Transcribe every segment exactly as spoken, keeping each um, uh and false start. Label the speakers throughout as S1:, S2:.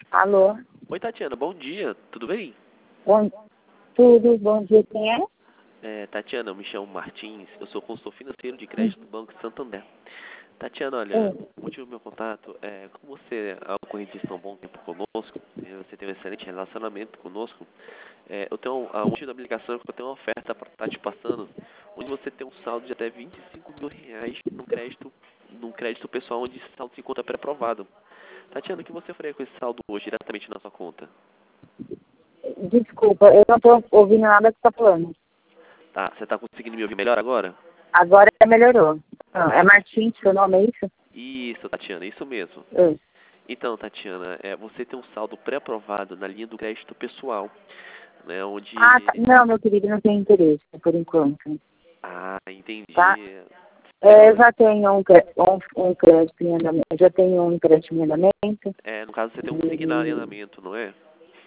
S1: Alô?
S2: Oi, Tatiana, bom dia, tudo bem?
S1: Bom, tudo, bom dia, quem é?
S2: É, Tatiana, eu me chamo Martins, eu sou consultor financeiro de
S1: Hum,
S2: crédito do Banco Santander. Tatiana, olha,
S1: hum.
S2: o motivo do meu contato é, como você é ocorrente de um bom tempo conosco, e você tem um excelente relacionamento conosco, é, eu tenho, a motivo da minha ligação é que eu tenho uma oferta para estar te passando, onde você tem um saldo de até vinte e cinco mil reais no crédito, num crédito pessoal, onde esse saldo se encontra pré-aprovado. Tatiana, o que você faria com esse saldo hoje diretamente na sua conta?
S1: Desculpa, eu não estou ouvindo nada que você está falando.
S2: Tá, você está conseguindo me ouvir melhor agora?
S1: Agora melhorou. Ah, é
S2: Ah,
S1: Martins, seu nome é isso?
S2: isso, Tatiana, isso mesmo.
S1: É.
S2: Então, Tatiana, é, você tem um saldo pré-aprovado na linha do crédito pessoal, né,
S1: Ah, tá.
S2: onde...
S1: Não, meu querido, não tem interesse, por enquanto.
S2: Ah,
S1: Tá?
S2: entendi. Sem
S1: É, eu
S2: problema.
S1: já tenho um, cre- um, um crédito em andamento, eu já tenho um empréstimo em andamento
S2: É, no caso, você tem um consignado em
S1: e
S2: andamento, não é?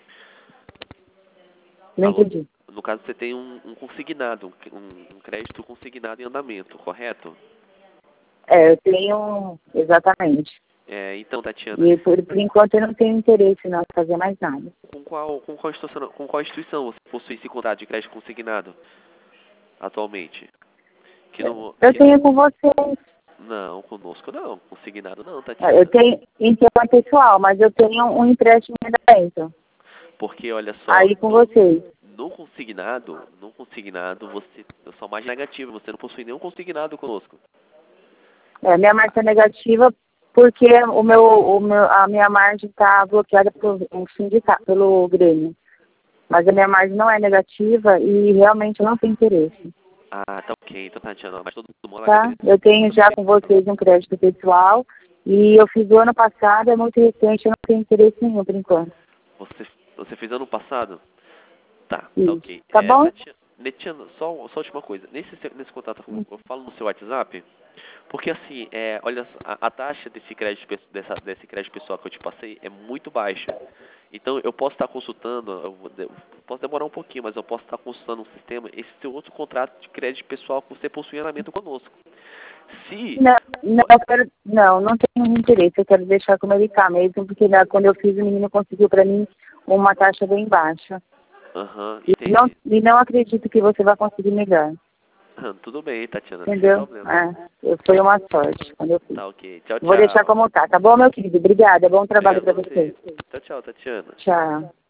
S1: não
S2: Alô?
S1: entendi.
S2: No caso, você tem um, um consignado, um, um crédito consignado em andamento, correto?
S1: É, eu tenho, exatamente.
S2: É, então, Tatiana,
S1: E por, por enquanto eu não tenho interesse em não fazer mais nada.
S2: com qual, com qual instituição, com qual instituição você possui esse contrato de crédito consignado atualmente? Que não,
S1: Eu
S2: que não,
S1: tenho com vocês.
S2: não, conosco não, consignado não,
S1: Eu
S2: Tatiana.
S1: tenho, então é pessoal, mas eu tenho um empréstimo em andamento.
S2: Porque, olha só,
S1: Aí com
S2: no,
S1: vocês.
S2: no consignado, no consignado, você, eu sou mais negativo, você não possui nenhum consignado conosco.
S1: É, minha margem é negativa porque o meu, o meu, a minha margem está bloqueada pelo um sindicato, pelo Grêmio. Mas a minha margem não é negativa e realmente eu não tenho interesse.
S2: Ah, tá ok, então, Tatiana, mas todo mundo
S1: Tá?
S2: agradeço.
S1: Eu tenho já com vocês um crédito pessoal e eu fiz o ano passado, é muito recente, eu não tenho interesse nenhum por enquanto.
S2: Você, você fez ano passado? Tá, tá
S1: Isso.
S2: ok.
S1: Tá
S2: É,
S1: bom?
S2: Tatiana, Tatiana, só, só última coisa. Nesse, seu- nesse contato, eu falo no seu WhatsApp, porque assim, é, olha, só, a, a taxa desse crédito, pe- dessa, desse crédito pessoal que eu te passei é muito baixa. Então, eu posso estar consultando, eu vou de- posso demorar um pouquinho, mas eu posso estar consultando um sistema, esse seu outro contrato de crédito pessoal que você possui em andamento conosco. Se...
S1: Não, não, eu quero, não, não tenho interesse. Eu quero deixar como ele está mesmo, porque né, quando eu fiz, o menino conseguiu para mim uma taxa bem baixa.
S2: Aham,
S1: E não,
S2: entendi.
S1: e não acredito que você vai conseguir melhor.
S2: Tudo bem, Tatiana, sem
S1: Entendeu?
S2: problema.
S1: É, eu- foi uma sorte quando eu fiz.
S2: Tá ok. Tchau,
S1: Vou deixar
S2: tchau.
S1: como tá, tá bom, meu querido? Obrigada, bom trabalho
S2: Obrigado
S1: para
S2: a você.
S1: você.
S2: Tchau, tchau, Tatiana.
S1: Tchau.